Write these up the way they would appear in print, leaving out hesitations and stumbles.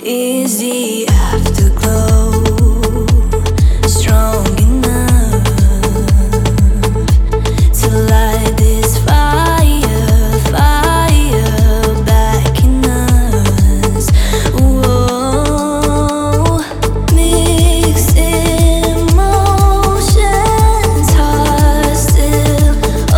Is the afterglow strong enough to light this fire, fire back in us? Whoa, mixed emotions, hearts still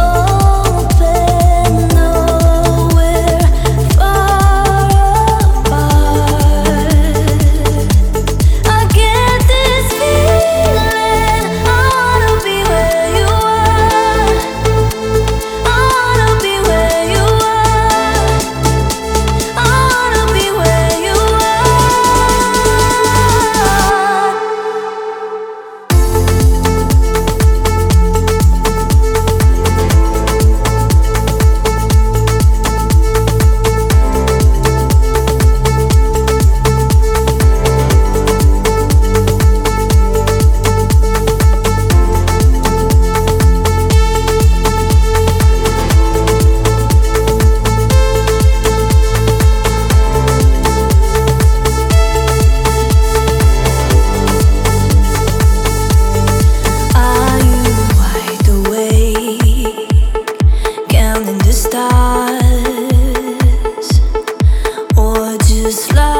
open, nowhere far apart. I get this feeling, I wanna be where you are. I wanna be where you are. I wanna be where you Are you wide awake, counting the stars, or just fly?